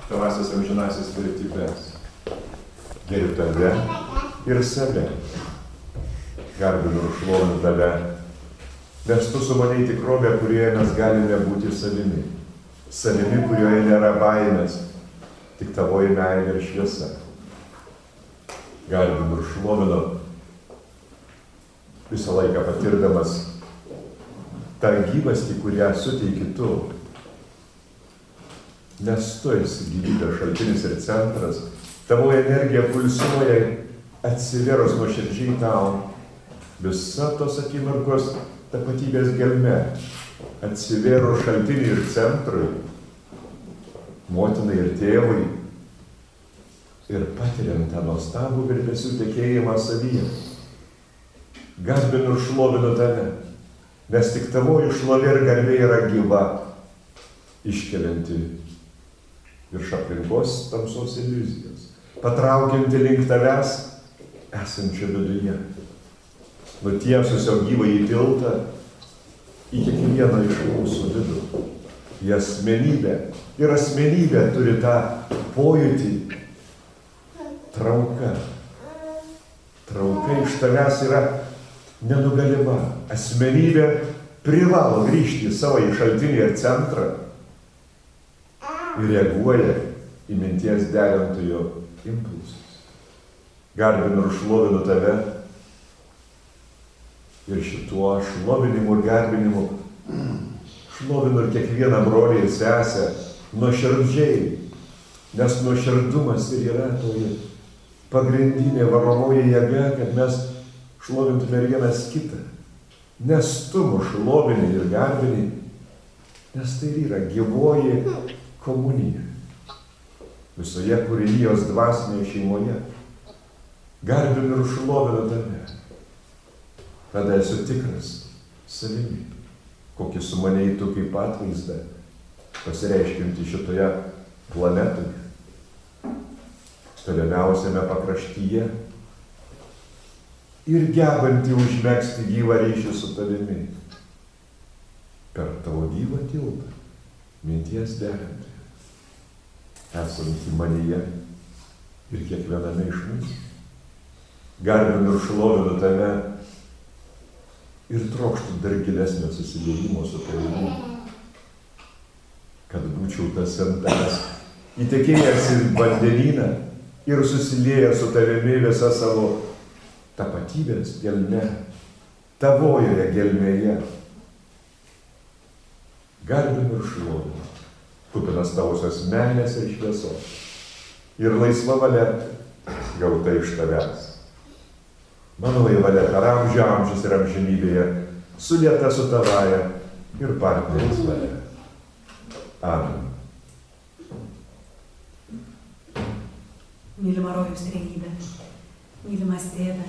tavasias amžinasis vertybės. Geriu tave ir save. Garbinu ir šlovinu tave, nes tu sumanei tikrovę, kurioje mes galime būti savimi. Savimi, kurioje nėra baimės, tik tavoji meilė ir šviesa. Garbinu ir šlovinu, visą laiką patirdamas tą gyvastį, kurią suteiki tu. Nes tu esi gyvybės šaltinis ir centras, tavo energija pulsuoja atsiverus nuoširdžiai tau. Visa tos akimirkos tapatybės gelme atsiverus šaltiniui ir centrui, motinai ir tėvui, ir patiriant tą nuostabų virpesių tekėjimą savyje. Garbinu ir šlovinu tave, nes tik tavoji šlovė ir garbė yra gyva, iškelianti virš aplinkos tamsos iliuzijos, patraukianti link tavęs esančio viduje, nutiesusio gyvąjį tiltą į kiekvieną iš mūsų vidų, į asmenybę. Ir asmenybė turi tą pojūtį trauka. Trauka iš tavęs yra nenugalima. Asmenybė privalo grįžti į savo šaltinį ir centrą ir reaguoja į minties derintojo impulsus. Garbinu ir šlovinu tave ir šituo šlovinimu ir garbinimu šlovinu ir kiekvieną brolį ir sesę nuoširdžiai, nes nuoširdumas ir yra toji pagrindinė varomoji jėga, kad mes šlovintume ir vienas kitą. Nes tu mus šlovini ir garbini, nes tai yra gyvoji komunija visoje kūrinijos dvasinėje šeimoje. Garbinu ir šlovinu tave. Tada esu tikras savimi, kokį sumanei tu kaip atvaizdą, pasireiškinti šitoje planetoje, tolimiausiame pakraštyje ir gebantį užmegzti gyvą ryšį su tavimi per tavo gyvą tiltą, minties derantį, esantį manyje ir kiekviename iš mūsų. Garbinu ir šlovinu tave ir trokštų dar gilesnio susiliejimo su tavimi, kad būčiau tas ant tavęs įtekėjęs į vandenyną ir susiliejęs su tavimi visą savo tapatybės gelme, tavojoje gelmėje. Garbinu ir šlovinu, kupinas tausios meilės ir šviesos ir laisva valia gauta iš tavęs. Mano valia per amžių amžius ir amžinybėje, sulieta su tavaja ir partneris valia. Amen. Mylima rojaus trejybė, mylimas tėve,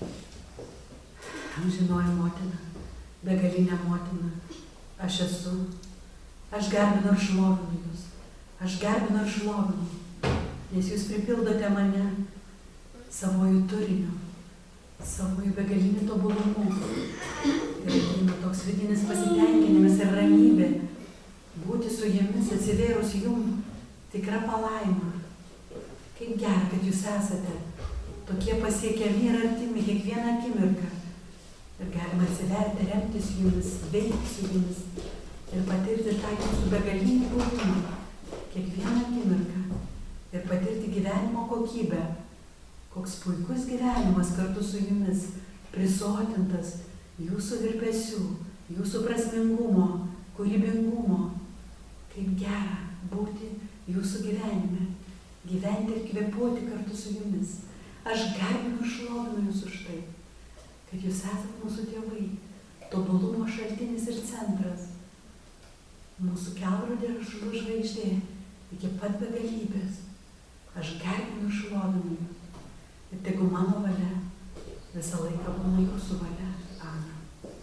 amžinoji motina, begalinė motina, aš esu, aš garbinu ir šlovinu jūs, aš garbinu ir šlovinu, nes jūs pripildote mane savojų turiniu, savojų begalinį tobulumu. Ir ateina toks vidinis pasitenkinimas ir ramybė, būti su jumis atsivėrus jum, tikra palaima. Kaip gera, kad jūs esate tokie pasiekiami ir artimi kiekvieną akimirką. Ir galima atsiverti, remtis jumis, veikti su jumis ir patirti tą jūsų begalinį buvimą kiekvieną akimirką ir patirti gyvenimo kokybę. Koks puikus gyvenimas kartu su jumis, prisotintas jūsų virpesių, jūsų prasmingumo, kūrybingumo. Kaip gera būti jūsų gyvenime, gyventi ir kvėpuoti kartu su jumis. Aš garbinu ir šlovinu jūs už tai, kad jūs esate mūsų tėvai, tobulumo šaltinis ir centras. Mūsų kelrodė ir žvaigždė iki pat begalybės. Aš garbinu ir šlovinu jūs. Ir tegu mano valia visą laiką būna jūsų valia. Amen.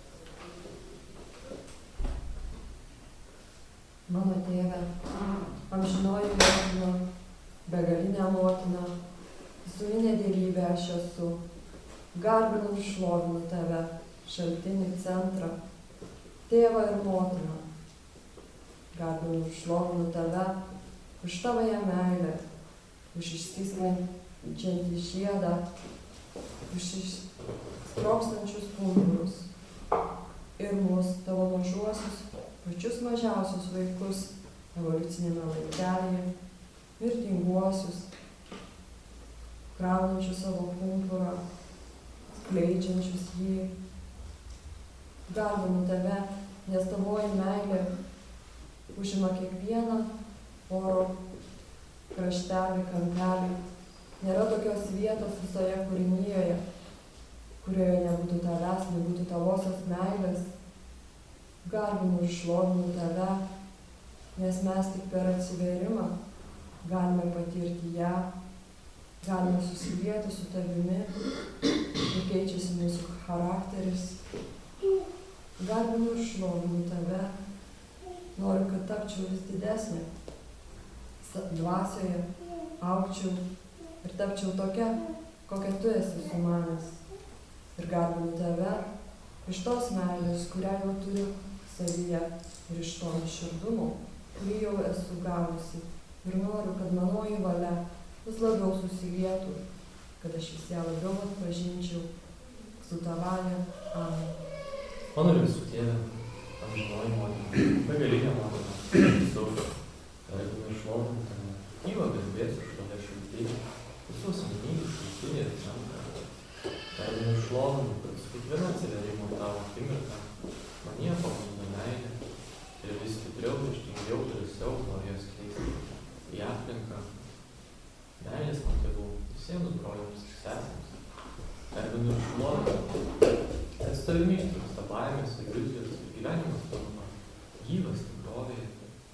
Mano tėve, amžinoji motina, begalinė motina, visuminė dievybė aš esu. Garbinu ir šlovinu tave, šaltinį centrą, tėvą ir motiną. Garbinu ir šlovinu tave, už tavąją meilę, už išsiskleidžiantį žiedą, už sprogstančius pumpurus ir mus, tavo mažuosius, pačius mažiausius vaikus, evoliucinėme laiptelėje, mirtinguosius, kraunančius savo pumpurą, skleidžiančius jį. Garbinu tave, nes tavoji meilė užima kiekvieną oro kraštelį, kampelį. Nėra tokios vietos visoje kūrinyje, kurioje nebūtų tavęs, nebūtų tavosios meilės. Garbinu ir šlovinu tave, nes mes tik per atsivėrimą galime patirti ją, galime susilieti su tavimi ir keičiasi mūsų charakteris. Garbinu ir šlovinu tave, noriu, kad tapčiau vis didesnė dvasioje, augčiau ir tapčiau tokia, kokia tu esi sumanęs. Ir garbinu tave iš tos meilės, kurią jau turiu savyje, ir iš to nuoširdumo, kurį jau esu gavusi. Ir noriu, kad manoji valia vis labiau susilietų, kad aš vis ją labiau atpažinčiau su tavąja. Amen. Mano ir visų tėvė, amžinoji motina, begalinė motina, visų, garbinu ir šlovinu tave, gyvą garbės ir šlovę šaltinį, visos amžinybės šaltinį ir centrą. Garbinu ir šlovinu, kad su kiekviena atsivėrimo tavo akimirką manyje pagunda meilė ir vis stipriau, ryžtingiau, drąsiau noriu jas keisti į aplinką. Meilės man tėvų visiems broliams ir sesėms. Garbinu ir šlovinu, kad su tavimi ištrūksta baimės, iliuzijos ir gyvenimas tampa gyvas tikrovėje,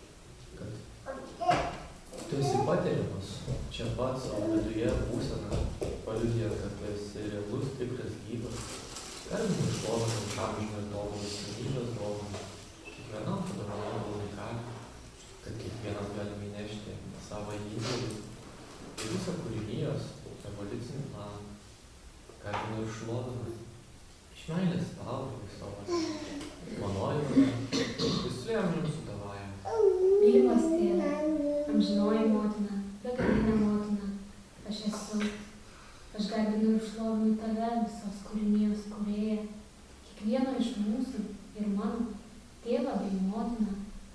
kad tu esi patiriamas čia pat savo viduje būsena, paliudija, kad tu esi realus, tikras, gyvas. Garbinu ir šlovinu už amžiną dovaną, asmenybės dovaną, kiekvienam padovanojama unikalią, kad kiekvienas galime įnešti savo įdėlį į visą kūrinijos evoliucinį planą. Garbinu ir šlovinu iš meilės tau, savo manoji, visų amžiams su tavąja. Mylimas tėve, amžinoji motina, begalinė motina, aš esu. Aš garbinu ir šlovinu tave, visos kūrinijos kūrėja, kiekvieno iš mūsų ir mano tėvą bei motiną,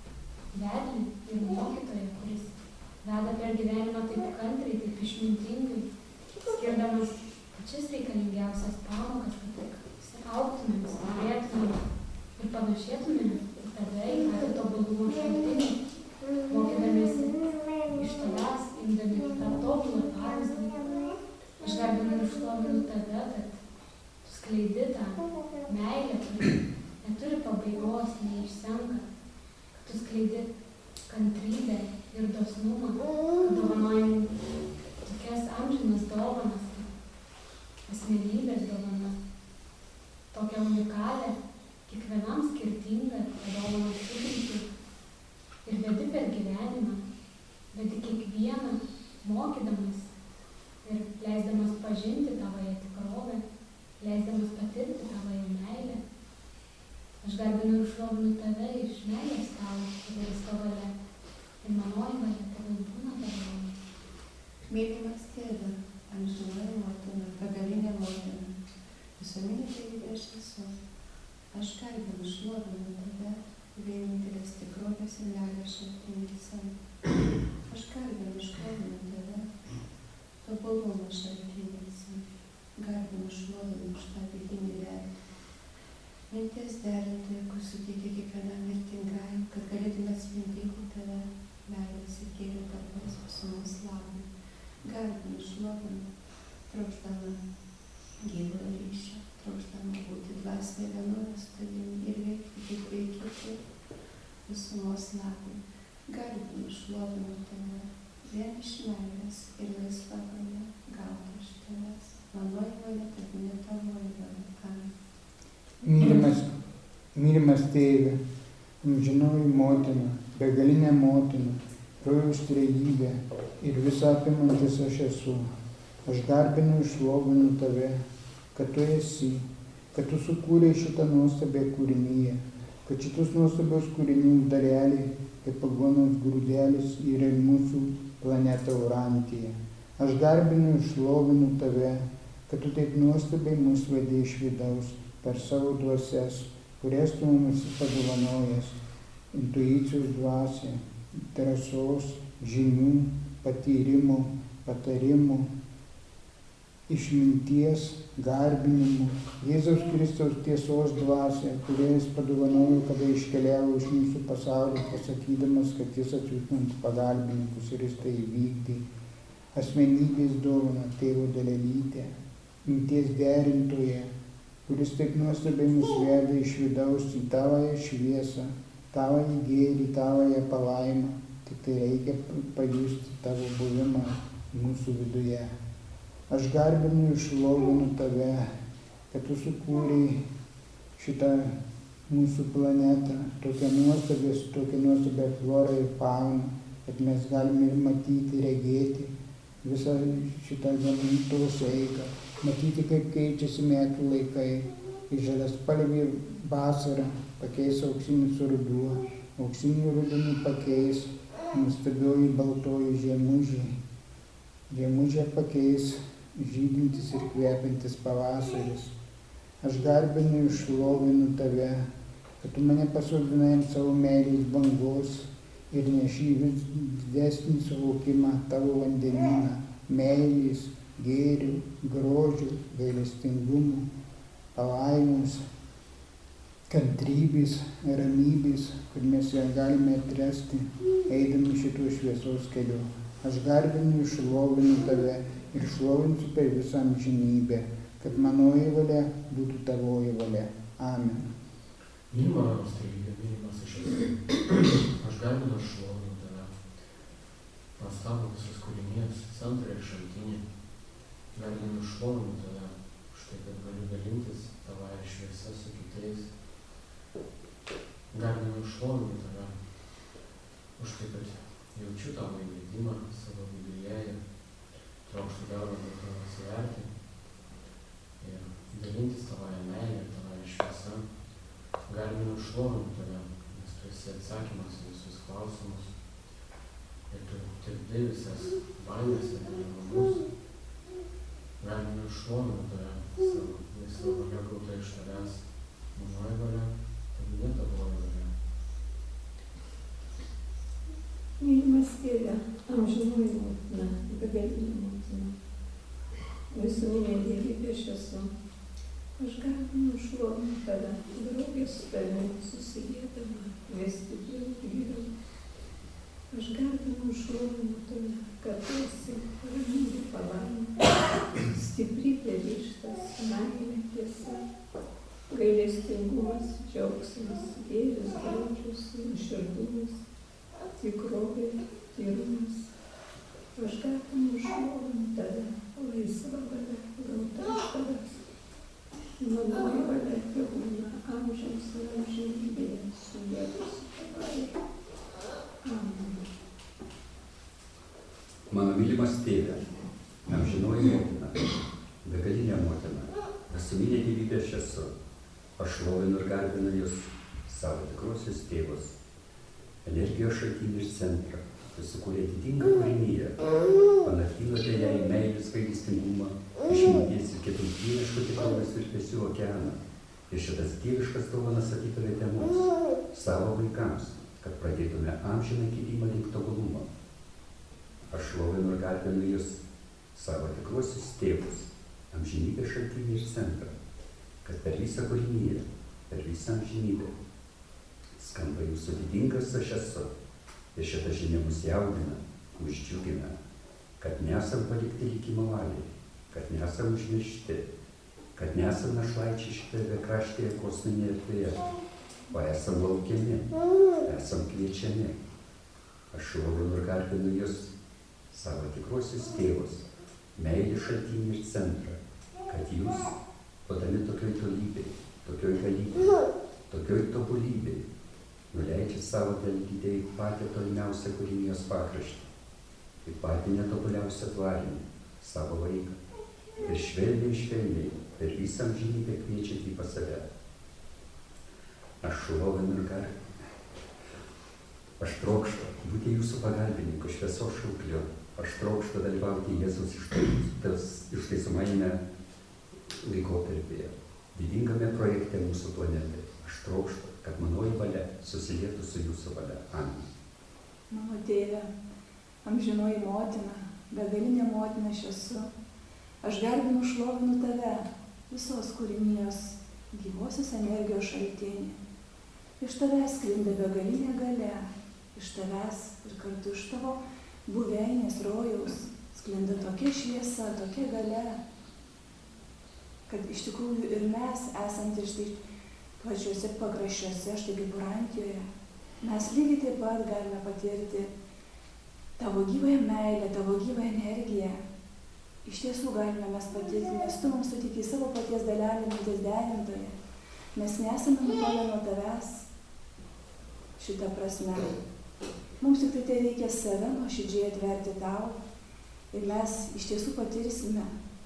vedlį ir mokytoją, kuris veda per gyvenimą taip kantriai, taip išmintingai, skirdamas pačias reikalingiausias pamokas, kad augtumėm, stiprėtumėm ir panašėtumėm į tave, į patį tobulumo šaltinį, mokydamiesi iš tavęs, imdami tą tobulą pavyzdį. Aš garbinu ir šlovinu tave, kad tu skleidi tą meilę, kuri neturi pabaigos, neišsenka, kad tu skleidi kantrybę ir dosnumą, kad dovanojam tokias amžinas dovanas, asmenybės dovanas, tokią unikalią, kiekvienam skirtingą dovaną sutikti ir vedi per gyvenimą, vedi kiekvieną mokydamas ir leisdamas pažinti tavąją tikrovę, leisdamas patirti tavąją meilę. Aš garbinu ir šlovinu tave iš meilės tau, laisva valia ir manoji valia, tegul būna tavo. Mylimas tėve, amžinoji motina, begalinė motina, visuomenė tėvybė aš esu. Aš garbinu, šlovinu tave, vienintelės tikrovės ir meilės šaltinyse. Aš garbinu, šlovinu tave, tobulumo šaltinyse. Garbinu, šlovinu už tą vidinį vedlį. Minties derintoje, kur suteikia kiekvienam mirtingajam, kad galėtume atspindėti tave, meilės ir gėrio darbais visumos labui. Garbinu, šlovinu, trokšdama gyvo ryšio, trokšdama būti dvasinė vienoje su tavimi ir veikti, kaip veikti visumos labui. Garbinu, šlovinu tave, vien iš meilės ir laisva valia gauti iš tavęs. Manoji valia, tebūnie tavoji valia. Amen. Mylimas tėve, amžinoji motina, begalinė motina, rojaus trejybė ir visą apimantis aš esu. Aš garbinu ir šlovinu tave, kad tu esi, kad tu sukūrei šitą nuostabią kūriniją, kad šitus nuostabios kūrinių daleliai, kaip aguonos grūdelis, yra ir mūsų planeta Urantija. Aš garbinu ir šlovinu tave, kad tu taip nuostabiai mus vedei iš vidaus per savo dvasias, kurias tu mums padovanojęs, intuicijos dvasia, drąsos, žinių, patyrimų, patarimų, išminties, garbinimų, Jėzaus Kristaus tiesos dvasia, kurią jis padovanojo, kada iškeliavo iš mūsų pasaulio, pasakydamas, kad jis atsiųs mums pagalbininkus ir jis tai įvykdė. Asmenybės dovana tėvo dalelytė, minties derintoje, kuris taip nuostabiai mus veda iš vidaus į tavąją šviesą, tavąjį gėrį, tavąją palaimą. Tik tai reikia pajusti tavo buvimą mūsų viduje. Aš garbinu ir šlovinu tave, kad tu sukūrei šitą mūsų planetą, tokią nuostabią florą ir fauną, kad mes galime ir matyti, regėti visą šitą gamtos eigą, matyti, kaip keičiasi metų laikai. Į žaliaspalvį vasarą pakeis auksinis ruduo, auksinį rudenį pakeis nuostabioji baltoji žiemužė. Žiemužė pakeis žydintis ir kvepiantis pavasaris. Aš garbinu ir šlovinu tave, kad tu mane pasodinai ant savo meilės bangos ir neši vis didesnį suvokimą tavo vandenyną, meilės, gėrių, grožių, gailestingumų, palaimos, kantrybės, ramybės, kad mes ją galime atrasti, eidami šituo šviesos keliu. Aš garbinu ir šlovinu tave ir šlovinsiu per visą amžinybę, kad manoji valia būtų tavoji valia. Amen. Mylimas tėvynė, mylimas aš esu. Aš garbinu ir šlovinu tave. Pastabų visas kūrinys, centrą ir šaltinį. Garbinu ir šlovinu tave už tai, kad galiu dalintis tavąją šviesą su kitais. Garbinu ir šlovinu tave už tai, kad jaučiu tavo įvedimą savo Biblijoje. Trokštų galvą dėl tavo atsiverti ir dalintis tavąją meilę ir tavąją šviesą. Garbinu ir šlovinu tave, nes tu esi atsakymas į visus klausimus ir tu tirpdai visas baimės ir neramumus. Garbinu ir šlovinu tave, savo laisvą valią gautą iš tavęs, manoji valia, tebūnie tavoji valia. Mylimas Tėve, amžinoji motina, begalinė motina, visuminė dievybė aš esu. Aš garbinu šlovinu tave, draugė su tavimi susigiedama, vesti giliau. Aš garbinu šlovinu tave, kad tu esi ramybė palaima, stiprybė ryžtas, meilė tiesa, gailestingumas, džiaugsmas, gėris, grožis, nuoširdumas, tikrovė, tyrumas. Aš garbinu šlovinu tave, laisva valia gauta iš tavęs. Manoji valia tebūna amžiams ir amžinybėje su Jėzus tavąja. Amen. Mano mylimas Tėve, amžinoji motina, begalinė motina, visuminė dievybė aš esu. Aš šlovinu ir garbinu Jūs, savo tikruosius tėvus, energijos šaltinį ir centrą. Jūs sukūrė didingą kūrinyje, panardinote ją į meilės gailestingumą, išminties ir kitų dieviškų tikrovės virpesių okeaną. Ir šitas dieviškas dovanas atitavėte mums, savo vaikams, kad pradėtume amžiną gyvybą link tobulumo. Aš šlovinu ir garbinu Jūs, savo tikruosius tėvus, amžinybės šaltinį ir centrą, kad per visą kūrinyje, per visą amžinybę skamba Jūsų didingas aš esu. Ir šitą žinią mus jaudina, mus džiugina, kad nesam palikti likimo valiai, kad nesam užmiršti, kad nesam našlaičiai šitoje bekraštėje kosminėje erdvėje, o esam laukiami, esam kviečiami. Aš šlovinu ir garbinu Jūs, savo tikruosius tėvus, meilės šaltinį ir centrą, kad Jūs, būdami tokioj tolybėj, tokioj galybėj, tokioj tobulybėj, nuleidžia savo dalelytę į patį tolimiausią kūrinijos pakraštį, į patį netobuliausią tvarinį, savo vaiką. Ir švelniai per visą amžinybę kviečiat jį pas save. aš šlovinu ir garbinu. Aš trokštu būti jūsų pagalbininku, šviesos šaukliu. Aš trokštu dalyvauti Jėzus ištaisomajame laikotarpyje, didingame projekte mūsų planetai. Aš trokštu, kad manoji valia susilietų su jūsų valia. Amen. Mano tėve, amžinoji motina, begalinė motina aš esu. Aš garbinu šlovinu tave, visos kūrinijos gyvosios energijos šaltinį. Iš tavęs sklinda begalinė galia, iš tavęs ir kartu iš tavo buveinės rojaus sklinda tokia šviesa, tokia galia, kad iš tikrųjų ir mes, esantys štai pačiuose pakraščiuose, štai kaip Urantijoje, mes lygiai taip pat galime patirti tavo gyvąją meilę, tavo gyvąją energiją. Iš tiesų galime mes patirti, nes tu mums sutikai savo paties dalelę minties derintoje. Mes nesame nutolę nuo tavęs šitą prasme. Mums tik tai reikia save nuoširdžiai atverti tau ir mes iš tiesų patirsime,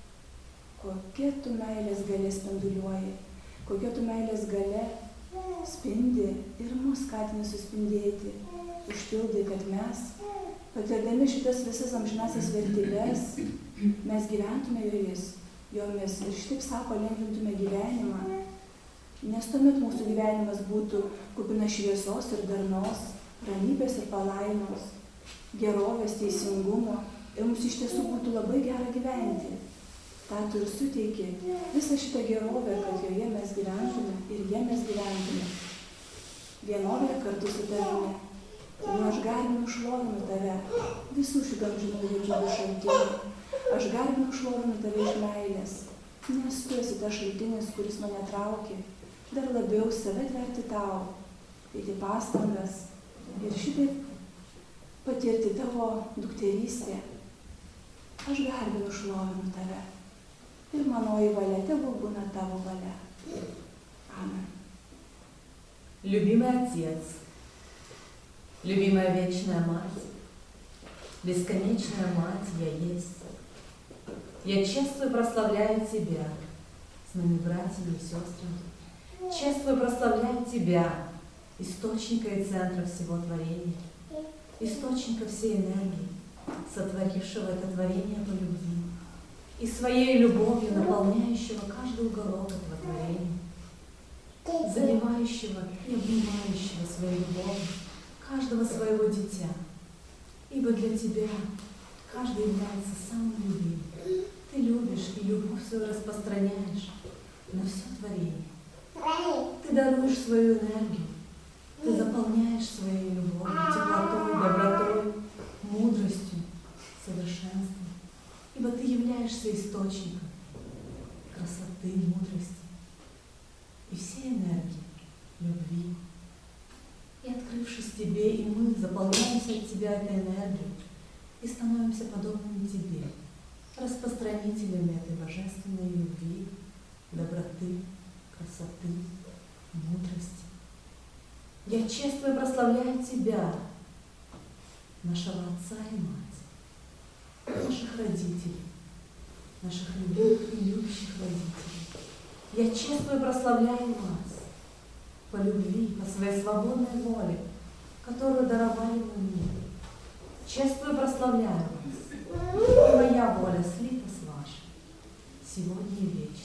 kokia tu meilės galia spinduliuoji, kokia tu meilės galia spindi ir mus skatina suspindėti, užpildai, kad mes, patirdami šitas visas amžinasias vertybės, mes gyventume jomis ir šitaip sako, lengvintume gyvenimą, nes tuomet mūsų gyvenimas būtų kupinas šviesos ir darnos, ramybės ir palaimos, gerovės, teisingumo ir mums iš tiesų būtų labai gera gyventi. Ta tu ir suteiki visą šitą gerovę, kad joje mes gyventume ir jie mes gyventume. Vienovė kartu su tavimi. Ir aš garbinu šlovinu tave visų šitų amžinų didžiulių šaltinių. Aš garbinu šlovinu tave iš meilės, nes tu esi tas šaltinis, kuris mane traukia dar labiau save atverti tau, eiti pastangas ir šitaip patirti tavo dukterystę. Aš garbinu šlovinu tave ir manoji valia tegul būna tavo valia. Amen. Любимый Отец, любимая вечная Мать, бесконечная Мать я есть. Я чествую и прославляю Тебя с моими братьями и сестрами. Чествую и прославляю Тебя, источника и центра всего творения, источника всей энергии, сотворившего это творение по любви и своей любовью наполняющего каждый уголок этого творения, занимающего и обнимающего своей любовью каждого своего дитя, ибо для Тебя каждый является самым любимым. Ты любишь и любовь свою распространяешь на все творение. Ты даруешь свою энергию, ты заполняешь своей любовью, теплотой, добротой, мудростью, совершенством, ибо ты являешься источником красоты, мудрости и всей энергии, любви. И открывшись Тебе, и мы заполняемся от Тебя этой энергией и становимся подобными Тебе, распространителями этой божественной любви, доброты, красоты, мудрости. Я чествую и прославляю Тебя, нашего Отца и Мать, наших родителей, наших любимых и любящих родителей. Я чествую и прославляю вас по любви, по своей свободной воле, которую даровали вы мне. Чествую и прославляю вас, и моя воля слита с вашей, сегодня и в вечность.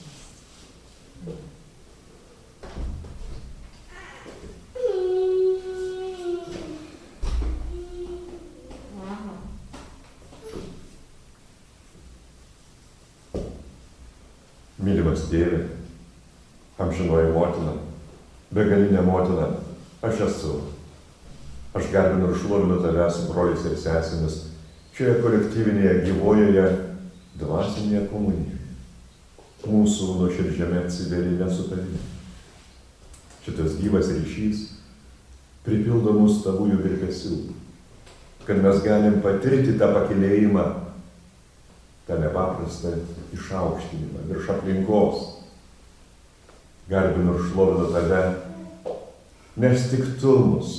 Mylimas Tėve, amžinoji motina, begalinė motina, aš esu. Aš garbinu ir šlovinu tave su broliais ir sesėmis šioje kolektyvinėje gyvojoje dvasinėje komunijoje, mūsų nuoširdžiame atsiverime su tavimi. Šitas gyvas ryšys pripildo mus tavųjų virpesių, kad mes galim patirti tą pakylėjimą, tą nepaprastą išaukštinimą virš aplinkos. Garbinu ir šlovinu tave, nes tik tu mus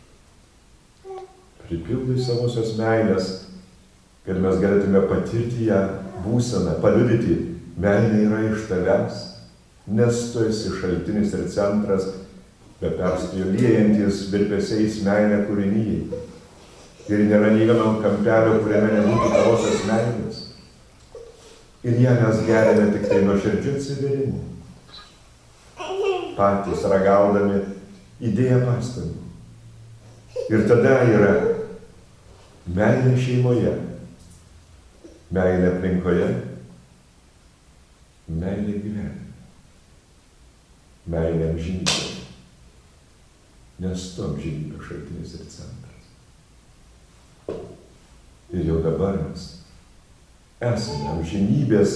pripildai savosios meilės, kad mes galėtume patirti ją būseną, paliudyti, meilė yra iš tavęs, nes tu esi šaltinis ir centras be perstojo liejantis virpesiais meilę kūrinyjai. Ir nėra nei vieno kampelio, kuriame nebūtų tavosios meilės. Ir ją mes geriame tik tai nuoširdžiu atsivėrimu. Patys ragaudami įdėję pastangų. Ir tada yra meilė šeimoje, meilė aplinkoje, meilė gyvenime, meilė amžinybėje. Nes tu amžinybės šaltinis ir centras. Ir jau dabar mes esame amžinybės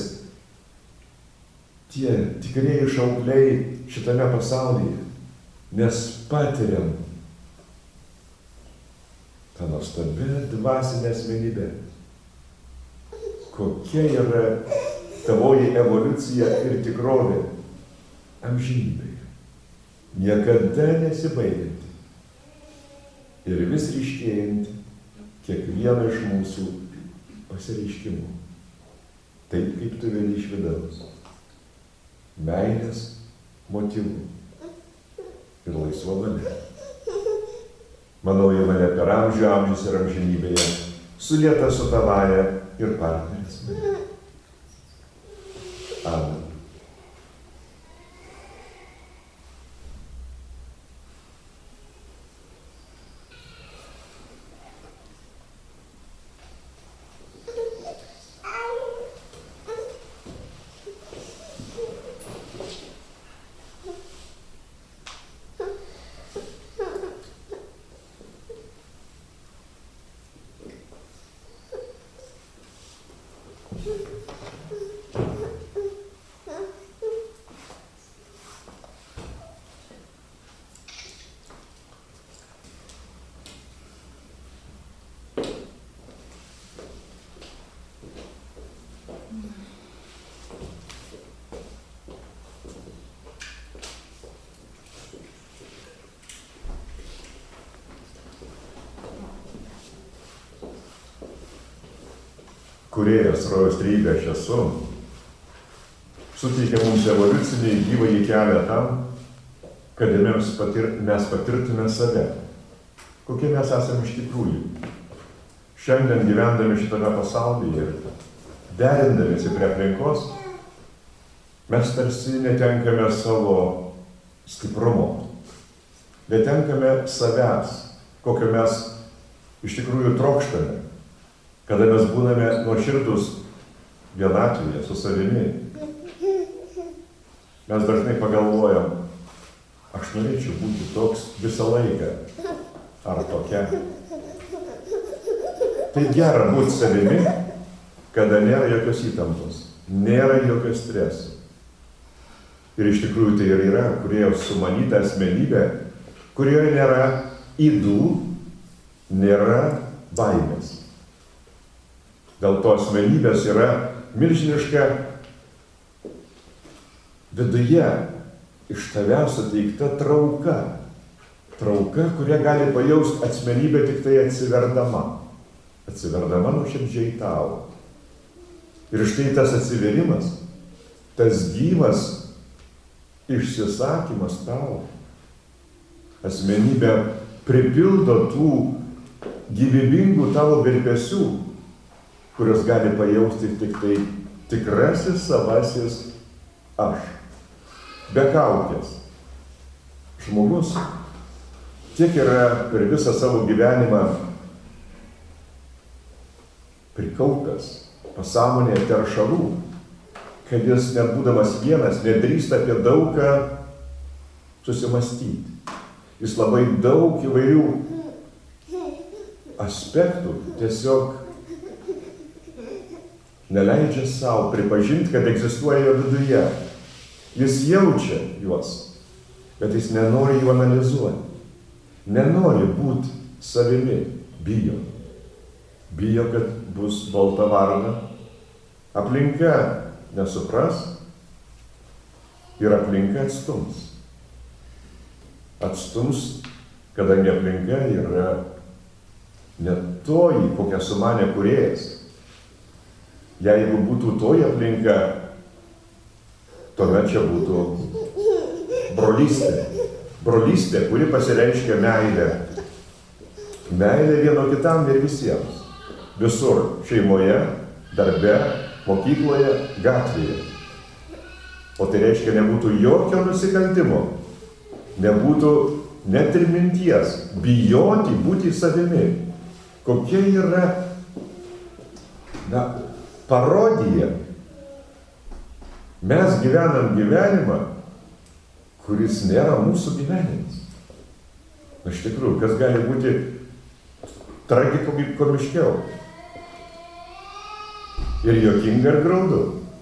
tie tikrieji šaukliai šitame pasaulyje, nes patiriam tą nuostabią dvasinę asmenybę. Kokia yra tavoji evoliucija ir tikrovė amžinybėje. Niekada nesibaigianti ir vis ryškėjanti kiekvieno iš mūsų pasireiškimų. Taip kaip tu vedi iš vidaus. Meilės motyvų ir laisva valia. Manau, jie mane per amžius ir amžinybėje sulieta su tavaja ir partneris mane. Amen. Kūrėjas rojaus trejybę aš esu, suteikia mums evoliucinį gyvąjį kelią tam, kad mes patirtume save, kokie mes esame iš tikrųjų. Šiandien gyvendami šitame pasaulyje ir derindamėsi prie aplinkos, mes tarsi netenkame savo stiprumo, netenkame savęs, kokio mes iš tikrųjų trokštame. Kada mes būname nuoširdūs vienatvėje su savimi, mes dažnai pagalvojam, aš norėčiau būti toks visą laiką, ar tokia. Tai gera būti savimi, kada nėra jokios įtampos, nėra jokio streso. Ir iš tikrųjų tai ir yra kūrėjos sumanyta asmenybė, kurioje nėra ydų, nėra baimės. Dėl to asmenybės yra milžiniška viduje iš tavęs suteikta trauka. Trauka, kurią gali pajausti asmenybė tik tai atsiverdama. Atsiverdama nuoširdžiai tau. Ir štai tas atsiverimas, tas gyvas išsisakymas tau. Asmenybė pripildo tų gyvybingų tavo virpesių, kurios gali pajausti tik tai tikrasis savasis aš. Be kaukės. Žmogus tiek yra per visą savo gyvenimą prikaupęs pasąmonėje teršalų, kad jis net būdamas vienas nedrįsta apie daugą susimastyti. Jis labai daug įvairių aspektų tiesiog neleidžia savo pripažinti, kad egzistuoja jo viduje. Jis jaučia juos, bet jis nenori jų analizuoti. Nenori būti savimi. Bijo. Bijo, kad bus balta varna. Aplinka nesupras ir aplinka atstums. Atstums, kadangi aplinka yra ne toji, kokią sumanė kūrėjas. Jeigu būtų toji aplinka, tuomet čia būtų brolystė, brolystė, kuri pasireiškia meilė. Meilė vieno kitam ir visiems. Visur. Šeimoje, darbe, mokykloje, gatvėje. O tai reiškia, nebūtų jokio nusikaltimo. Nebūtų net ir minties. Bijoti būti savimi. Kokia yra parodija. Mes gyvenam gyvenimą, kuris nėra mūsų gyvenimas. Iš tikrųjų, kas gali būti tragikomiškiau. Ir juokinga ir graudu.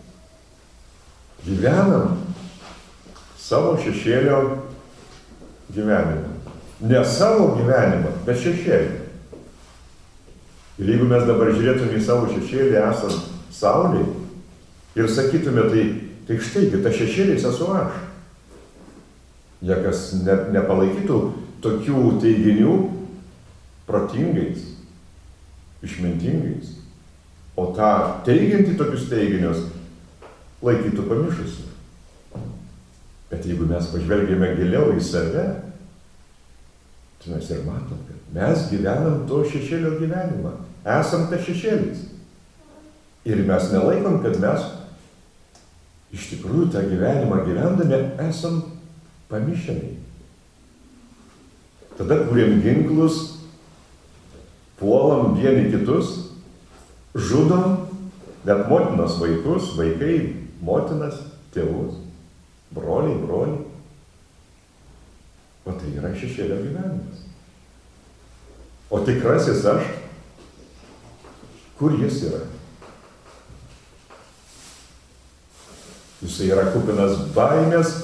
Gyvenam savo šešėlio gyvenimą. Ne savo gyvenimą, bet šešėlį. Ir jeigu mes dabar žiūrėtume į savo šešėlį esant saulėj ir sakytume, tai štai, tas šešėlis esu aš. Niekas nepalaikytų tokių teiginių protingais, išmintingais. O tą teigiantį tokius teiginius laikytų pamišusiu. Bet jeigu mes pažvelgėme giliau į save, tai mes ir matom, kad mes gyvenam to šešėlio gyvenimą. Esam tas šešėlis. Ir mes nelaikom, kad mes iš tikrųjų tą gyvenimą gyvendami esam pamišėliai. Tada kuriam ginklus, puolam vieni kitus, žudom net motinos vaikus, vaikai, motinas, tėvus, broliai. O tai yra šešėlio gyvenimas. O tikrasis aš, kur jis yra? Jisai yra kupinas baimės,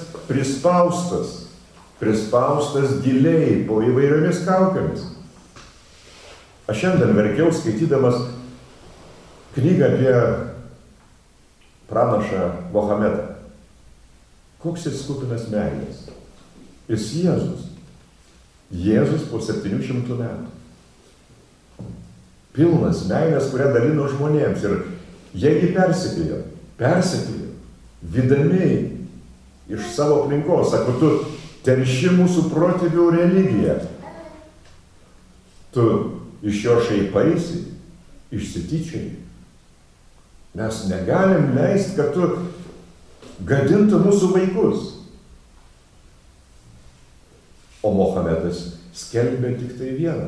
prispaustas giliai po įvairiomis kaukėmis. Aš šiandien verkiau skaitydamas knygą apie pranašą Mohamedą. Koks jis kupinas meilės? Jis Jėzus. Jėzus po 700 metų. Pilnas meilės, kurią dalino žmonėms. Ir jie jį persekiojo. Vidami iš savo aplinkos. Sako, tu terši mūsų protėvių religiją. Tu iš jo šaipaisi, išsityčiai. Mes negalim leisti, kad tu gadintų mūsų vaikus. O Mohamedas skelbė tik tai vieną.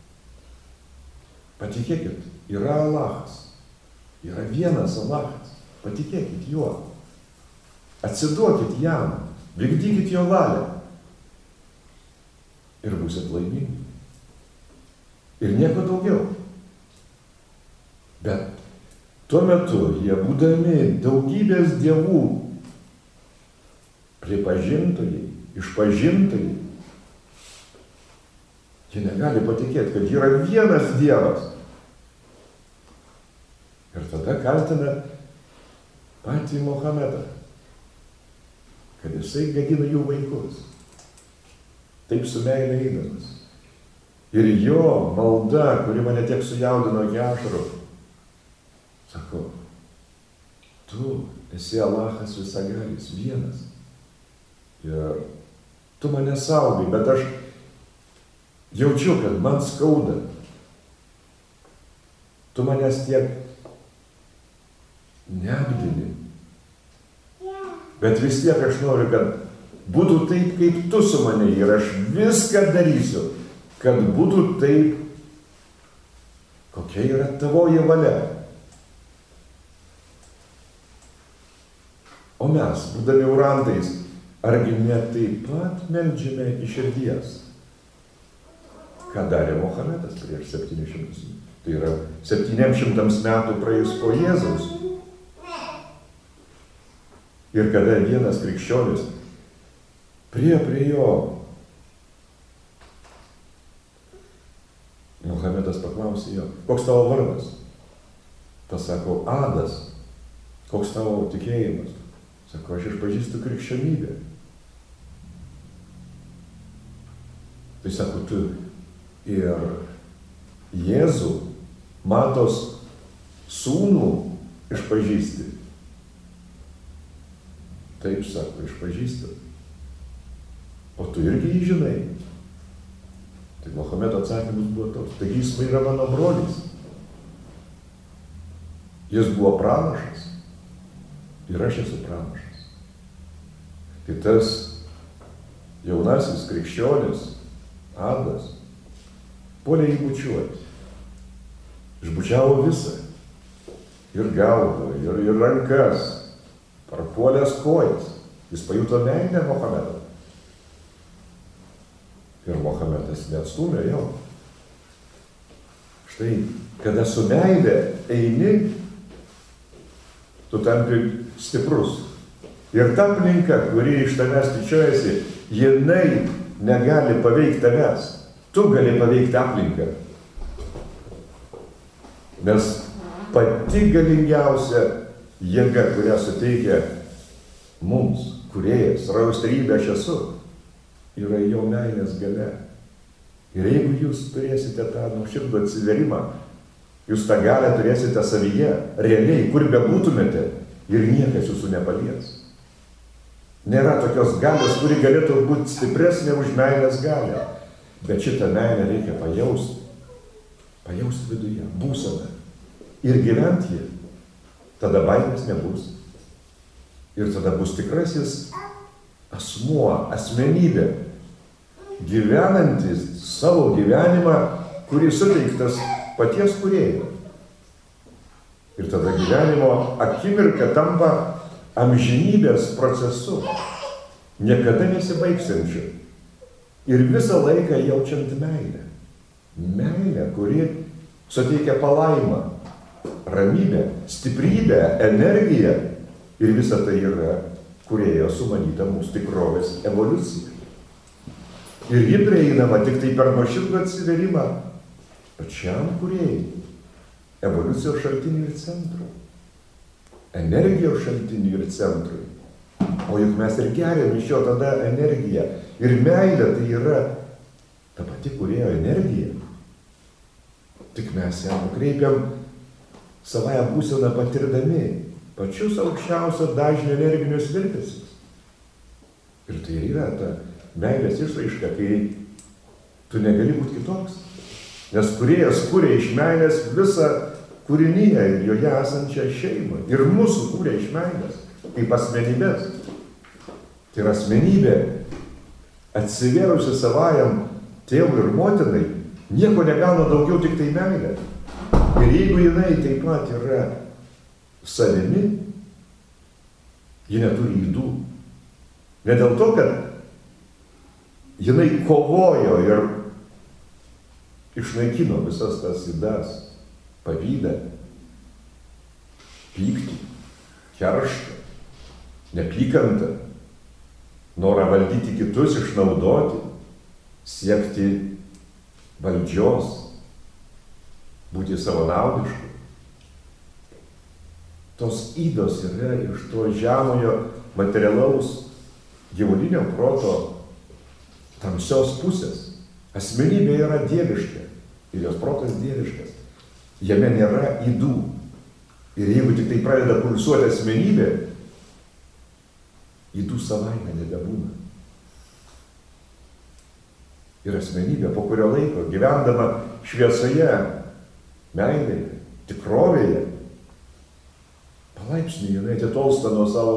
Patikėkit, yra Alachas. Yra vienas Alachas. Patikėkit juo. Atsiduokit jam. Vykdykit jo valią. Ir būsit laimingi. Ir nieko daugiau. Bet tuo metu jie būdami daugybės dievų pripažintojai, išpažintojai, jie negali patikėti, kad yra vienas Dievas. Ir tada kaltina patį Mohamedą, kad jisai gadina jų vaikus. Taip su meilė eidamas. Ir jo malda, kuri mane tiek sujaudino iki ašarų, sako, tu esi Alachas visagalis, vienas. Ir tu mane saugai, bet aš jaučiu, kad man skauda. Tu manęs tiek neapdini. Bet vis tiek aš noriu, kad būtų taip, kaip tu su mane. Ir aš viską darysiu, kad būtų taip, kokia yra tavoji valia. O mes, būdami urantais, argi ne taip pat meldžiame iš širdies? Ką darė Mohamedas prieš 700? Tai yra 700 metų praėjus po Jėzaus. Ir kada vienas krikščionis prie jo, Mohamedas paklausė jo, koks tavo vardas? Tas sako, Adas. Koks tavo tikėjimas? Sako, aš išpažįstu krikščionybę. Tai sako, tu ir Jėzų, Matos sūnų išpažįsti. Taip sako, išpažįstu. O tu irgi jį žinai. Tai Mahometo atsakymas buvo toks. Taigi jis yra mano brolis. Jis buvo pranašas. Ir aš esu pranašas. Tai tas jaunasis krikščionis, Adas, puolė jį bučiuoti. Išbučiavo visą. Ir galvą, ir rankas. Parpuolęs kojas. Jis pajuto meilę Mohamedą. Ir Mohamedas neatstūmė jo. Štai, kada su meilė eini, tu tampi stiprus. Ir ta aplinka, kuri iš tavęs tyčiojasi, jinai negali paveikti tavęs. Tu gali paveikti aplinką. Nes pati galingiausia jėga, kurią suteikia mums, kūrėjas, raustrybė aš esu, yra jo meilės galia. Ir jeigu jūs turėsite tą nuoširdų atsiverimą, jūs tą galę turėsite savyje, realiai, kur bebūtumėte, ir niekas jūsų nepalies. Nėra tokios galios, kuri galėtų būti stipresnė už meilės galę. Bet šitą meilę reikia pajausti. Pajausti viduje, būseną. Ir gyventi jį. Tada baimės nebus. Ir tada bus tikrasis asmuo, asmenybė, gyvenantis savo gyvenimą, kuris suteiktas paties kūrėjo. Ir tada gyvenimo akimirka tampa amžinybės procesu, niekada nesibaigsiančiu. Ir visą laiką jaučiant meilę. Meilę, kuri suteikia palaimą, ramybę, stiprybę, energiją. Ir visa tai yra kūrėjo sumanyta mūsų tikrovės evoliucija. Ir ji prieinama tik tai per nuoširdų atsiverimą pačiam kūrėjui, evoliucijos šaltiniui ir centrui, energijos šaltiniui ir centrui. O juk mes ir geriam iš jo tada energiją. Ir meilė tai yra ta pati kūrėjo energija. Tik mes ją nukreipiam savąją būseną patirdami pačius aukščiausio dažnio energinius virpesius. Ir tai yra ta meilės išraiška, kai tu negali būti kitoks. Nes kūrėjas kūrė iš meilės visą kūrinyje ir joje esančią šeimą. Ir mūsų kūrė iš meilės, kaip asmenybės. Tai yra asmenybė, atsivėrusi savajam tėvui ir motinai, nieko negauna daugiau, tik tai meilė. Ir jeigu jinai taip pat yra savimi, ji neturi ydų. Ne dėl to, kad jinai kovojo ir išnaikino visas tas ydas, pavydą, pyktį, kerštą, nepykantą, norą valdyti kitus, išnaudoti, siekti valdžios, būti savanaudišku. Tos ydos yra iš to žemojo materialaus gyvulinio proto tamsios pusės. Asmenybė yra dieviška ir jos protas dieviškas. Jame nėra ydų. Ir jeigu tik tai pradeda pulsuoti asmenybė, ydų savaime nebebūna. Ir asmenybė po kurio laiko, gyvendama šviesoje, meilėje, tikrovėje, palaipsniui jinai atitolsta nuo savo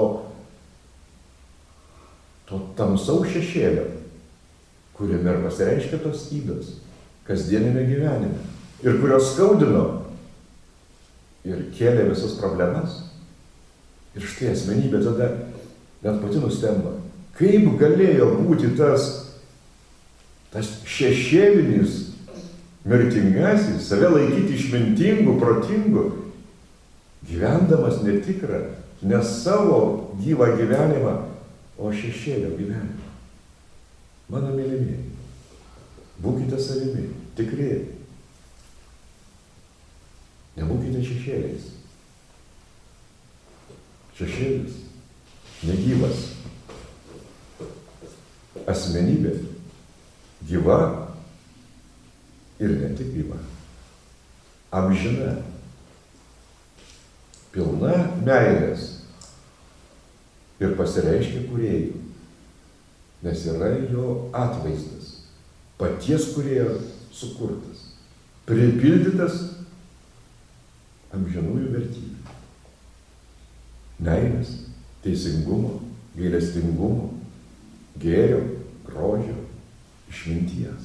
to tamsaus šešėlio, kuriame ir pasireiškia tos ydos kasdienime gyvenime ir kurios skaudino ir kėlė visas problemas. Ir štai asmenybė tada net pati nustemba, kaip galėjo būti tas šešėlinis mirtingasis, save laikyti išmintingu, protingu, gyvendamas netikrą, ne savo gyvą gyvenimą, o šešėlio gyvenimą. Mano mylimieji, būkite savimi, tikri. Nebūkite šešėliais. Šešėlis, negyvas. Asmenybė, gyva ir ne tik gyva. Amžina, pilna meilės ir pasireiškia kūrėjų. nes yra jo atvaizdas, paties kūrėjo sukurtas, pripildytas amžinųjų vertybių. Meilės, teisingumo, gailestingumo, gėrio, grožio, išminties.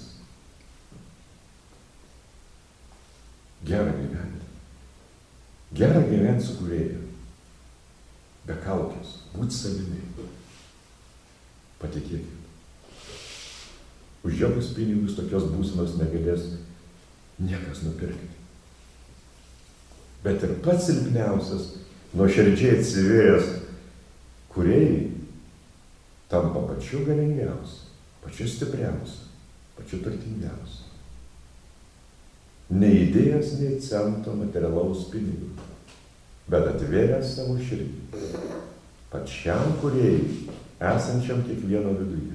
Gera gyventi. Gera gyventi su kūrėju. Be kaukės, būt savimi. Patikėkit. Už jokius pinigus tokios būsenos negalės niekas nupirkti. Bet ir pats silpniausias, nuoširdžiai atsivėjęs kūrėjai tampa pačiu galingiausiu, pačiu stipriausiu, pačiu turtingiausiu. Neįdėjęs nei cento materialaus pinigų, bet atvėręs savo širdį, pačiam kūrėjui, esančiam kiekvieno viduje.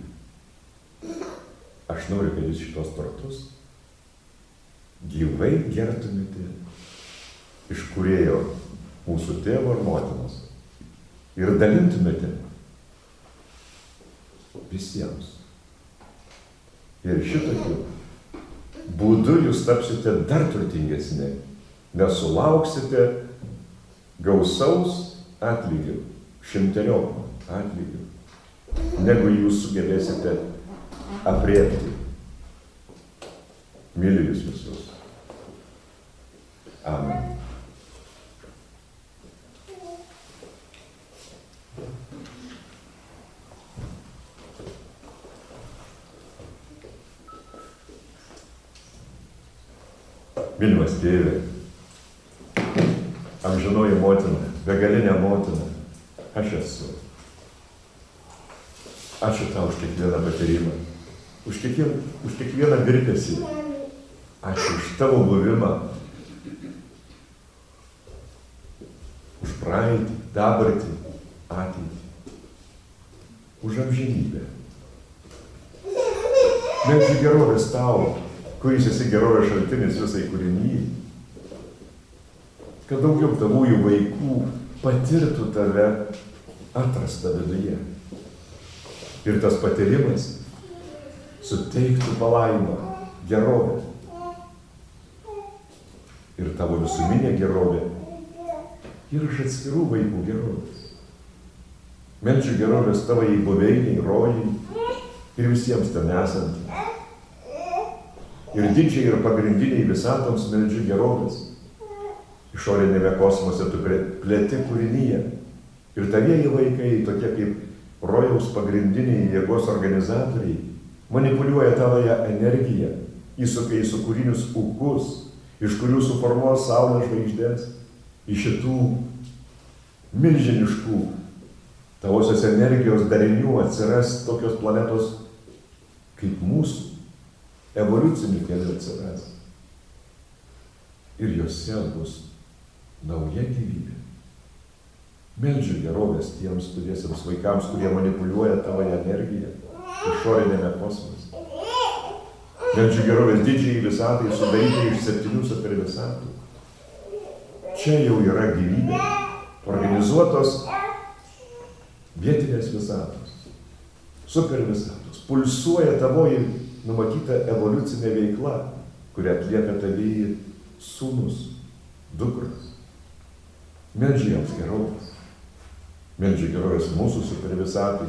Aš noriu, kad jūs šitos turtus gyvai gertumėte iš kūrėjo mūsų tėvo ir motinos ir dalintumėte visiems. Ir šitokiu būdu jūs tapsite dar turtingesni, nes sulauksite gausaus atlygio, šimteriopio atlygio, negu jūs sugebėsite aprėpti. Myliu jūs visus. Amen. Mylimas tėve, amžinoji motina, begalinė motina, aš esu. Ačiū tau už kiekvieną patyrimą, už kiekvieną virpesį. Ačiū už tavo buvimą, už praeitį, dabartį, ateitį, už amžinybę. Meldžiu gerovės tau, kuris esi gerovės šaltinis visai kūrinyjai, kad daugiau tavųjų vaikų patirtų tave atrastą viduje. Ir tas patyrimas suteiktų palaimą, gerovę. Ir tavo visuminė gerovė ir iš atskirų vaikų gerovės. Meldžiu gerovės tavo į buveiniai, rojai ir visiems ten esantiems. Ir didžiai ir pagrindiniai visatoms meldžiu gerovės. Išorinėme kosmose tu plėti kūrinyje. Ir tavieji vaikai, tokie kaip rojaus pagrindiniai jėgos organizatoriai, manipuliuoja tavoje energiją, įsuka į sukūrinius ūkus, iš kurių suformuos saulės žvaigždės, iš šitų milžiniškų tavosios energijos darinių atsiras tokios planetos kaip mūsų. Evoliucinių kelių atsiras. Ir jose bus nauja gyvybė. Meldžiu gerovės tiems studiesiams vaikams, kurie manipuliuoja tavo energiją išorinėme kosmose. Meldžiu gerovės didžiai visatai sudarytai iš 7 supervisatų. Čia jau yra gyvybė, organizuotos vietinės visatos, supervisatos. Pulsuoja tavoji numatyta evoliucinė veikla, kurią atlieka tavieji sūnus, dukros. Meldžiu jiems gerovės. Meldžiu gerovės mūsų supervisatai.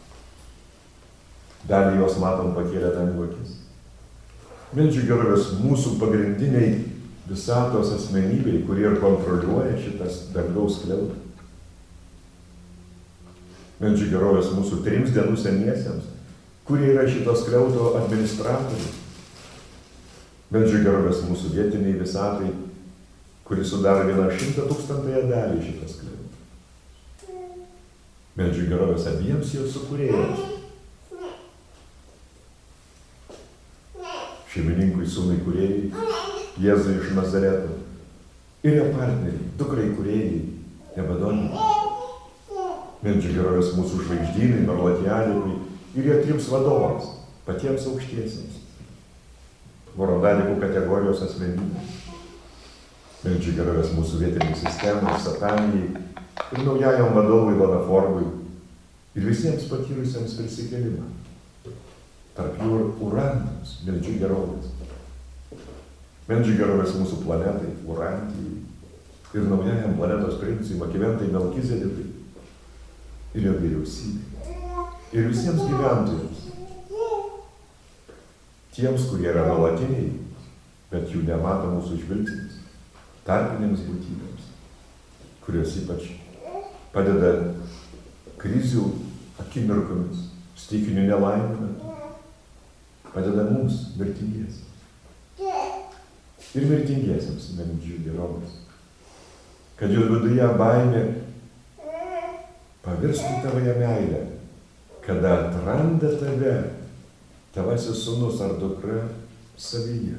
Dalį jos matom pakėlę dangų akis. Meldžiu gerovės mūsų pagrindiniai visatos asmenybei, kurie ir kontroliuoja šitas dangaus skliaudą. Meldžiu gerovės mūsų 3 dienų seniesiems, kurie yra šitos skliaudo administratoriai. Meldžiu gerovės mūsų vietiniai visatai, kuri sudaro 1/100 000 dalį šitos skliaudo. Meldžiu gerovės abiems jos sukūrėjams. Šeimininkui, sūnui kūrėjai, Jėzui iš Nazareto ir jo partneriai, dukrai kūrėjai, Ebadonijai. Meldžiu gerovės mūsų žvaigždynai, Merlatianikui ir jo 3 vadovams, patiems aukštiesiems, Vorondanikų kategorijos asmenybėms. Meldžiu gerovės mūsų vietiniai sistemai, Satanijai ir naujajam vadovui Lanaformui ir visiems patyrusiems prisikėlimą. tarp jų ir Uranus, meldžiu gerovės. Meldžiu gerovės mūsų planetai, Urantijai ir naujajam planetos princui Makiventai Melkizedekui ir jo vyriausybei ir visiems gyventojams. Tiems, kurie yra nuolatiniai, bet jų nemato mūsų žvilgsnis, tarpinėms būtybėms, kurios ypač padeda krizių akimirkomis, stichinių nelaimių metu, padeda mums, mirtingiesiams. Ir mirtingiesiams meldžiu gerovės, kad jų viduje baimė pavirstų tavoje meilę, kada atranda tave, tavasis sūnus ar dukra savyje.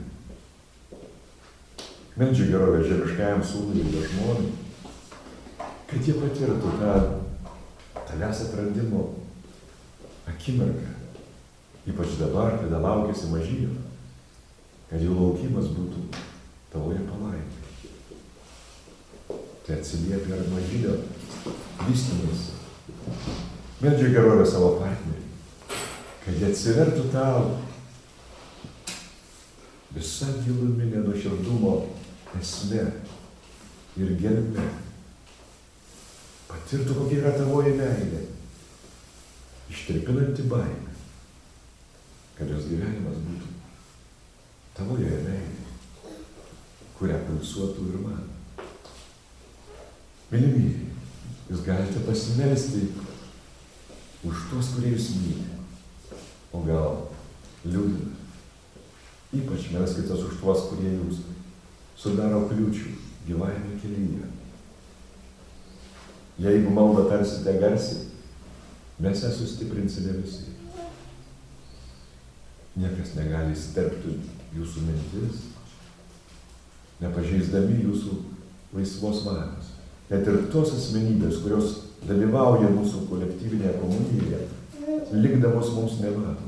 Meldžiu gerovę žemiškajam sūnui ir jo žmonai, kad jie patirtų tą tavęs atradimo akimirką, ypač dabar, kada laukiasi mažylio, kad jų laukimas būtų tavoje palaimė. Tai atsiliepia ir mažylio vystymas. Meldžiu gerovę savo partneriui, kad jie atsivertų tau visa giluminė nuoširdumo esmė ir gelmė. Patirtų, kokia yra tavoji meilė, ištirpinanti baimę, kad jos gyvenimas būtų tavoje meilė, kurią pulsuotų ir man. Mylimieji, jūs galite pasimelsti už tuos, kurie jūs myli, o gal liūdina. Ypač melskitės už tuos, kurie jums sudaro kliūčių gyvajame kelyje. Jeigu maldą tarsite garsiai, mes ją sustiprinsime visi. Niekas negali įsterpti jūsų mintis, nepažeisdami jūsų laisvos valios. Net ir tos asmenybės, kurios dalyvauja mūsų kolektyvinėje komunijoje, likdamos mums nematomas.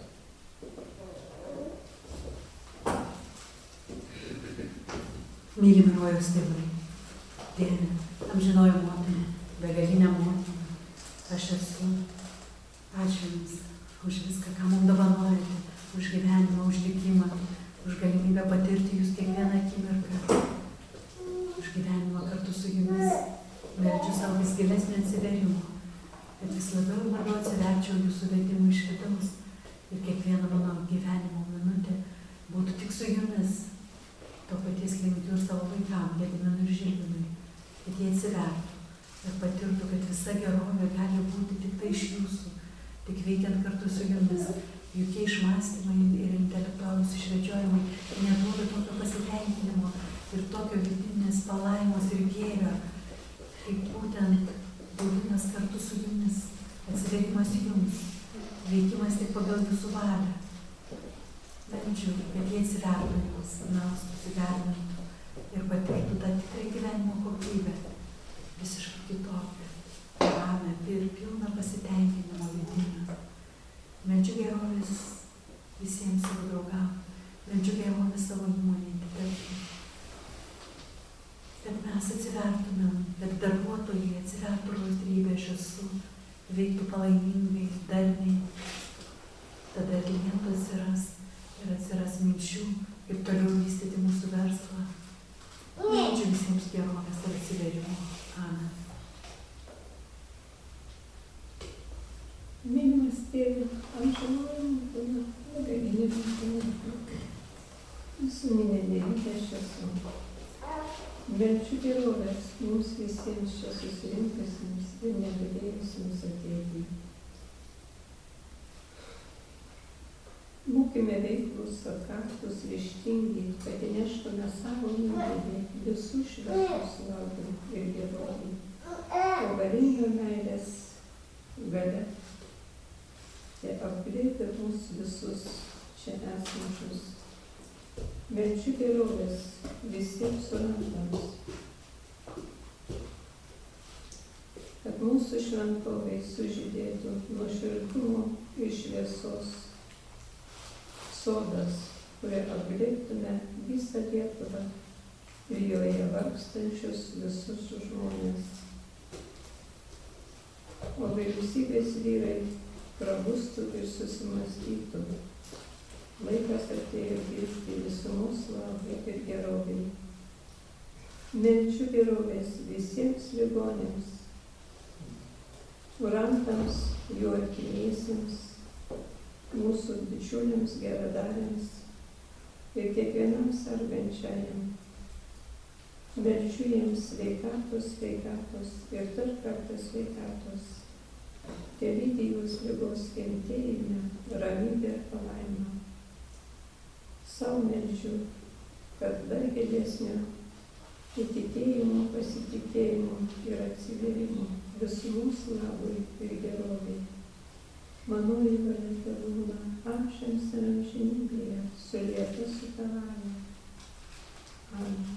Mylimi rojaus tėvai, Tėve, amžinoji motina, begalinė motina, aš esu. Ačiū Jums už viską, ką mums dovanojate, už gyvenimą, už likimą, už galimybę patirti Jūs kiekvieną akimirką, už gyvenimą kartu su Jumis. Meldžiu savo vis gilesnio atsiverimo, kad vis labiau ir labiau atsiverčiau Jūsų vedimų iš vidaus ir kiekviena mano gyvenimo minutė būtų tik su Jumis. To paties linkiu ir savo vaikam, Gediminui ir Žilvinui, kad jie atsivertų ir patirtų, kad visa gerovė gali būti tik tai iš Jūsų, tik veikiant kartu su Jumis. Jokie išmąstymai ir intelektualūs išvedžiojimai neduoda tokio pasitenkinimo ir tokio vidinės palaimos ir gėrio, kaip būtent buvimas kartu su Jumis, atsiverimas Jums, veikimas tik pagal Jūsų valią. Meldžiu, kad jie atsivertų Jūs, melstųsi, garbintų ir patirtų tą tikrą gyvenimo kokybę, visiškai kitokią, ramią ir pilną pasitenkinimo vidinio. Meldžiu gerovės visiems savo draugams, meldžiu gerovės savo įmonėje, kad mes atsivertumėm, kad darbuotojai atsivertų rozdrybę, aš esu, veiktų palaimingai, darniai, tada klientų atsiras ir atsiras minčių, kaip toliau vystyti mūsų verslą. Meldžiu visiems gerovės ir atsiverimo. Amen. Mylimas Tėve, amžinoji motina, begalinė motina, Jūsų minėdėlė aš esu. Meldžiu gerovės mums visiems čia susirinkusiems ir negalėjusiems ateiti. Būkime veiklus, atkaklūs, ryžtingi, kad įneštume savo indėlį visų šviesos labui ir gerovei. O galingo meilės galia tai apglėbė mus visus čia esančius. Meldžiu gerovės visiems surandams, kad mūsų šventovai sužydėtų nuoširdumo ir šviesos sodas, kurie apglėbtume visą Lietuvą ir joje vargstančius visus žmonės. O vyriausybės vyrai prabustų ir susimąstytų. Laikas atėjo grįžti visumos slavai ir gerovai. Meldžiu gerovės visiems ligonėms, kurantams, jų artimiesiems, mūsų bičiuliams geradariams ir kiekvienam sergančiajam. Meldžiu jiems sveikatos ir dar kartą sveikatos. Telydi jūs ligos kentėjime, ramybė ir palaima. Sau meldžiu, kad dar gilesnio įtikėjimo, pasitikėjimo ir atsivėrimo visumos labui ir gerovai. Manoji valia tebūna amžiams ir amžinybėje, sulieta su tavimi. Amen.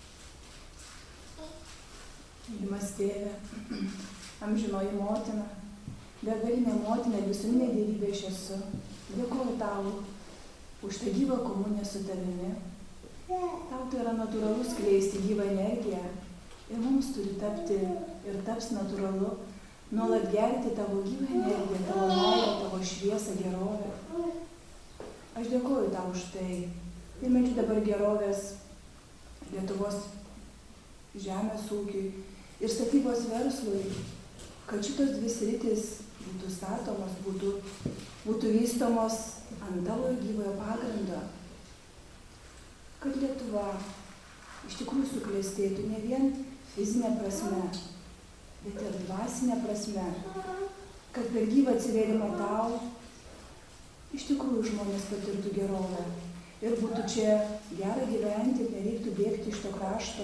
Mylimas Tėve, amžinoji motina, begalinė motina ir visuminė dievybė aš esu. Dėkuoju tau už tą gyvą komuniją su tavimi. Tau tai yra natūralu skleisti gyvą energiją ir mums turi tapti ir taps natūralu nuolat gerti tavo gyvą energiją, tavo meilę, tavo šviesą, gerovę. Aš dėkuoju tau už tai ir meldžiu dabar gerovės Lietuvos žemės ūkiui ir statybos verslui, kad šitos dvi sritis būtų statomos, būtų vystomos ant tavo gyvojo pagrindo, kad Lietuva iš tikrųjų suklestėtų ne vien fizinė prasme, bet ir dvasinė prasme, kad per gyvą atsivėrimą tau iš tikrųjų žmonės patirtų gerovę ir būtų čia gera gyventi, nereiktų bėgti iš to krašto.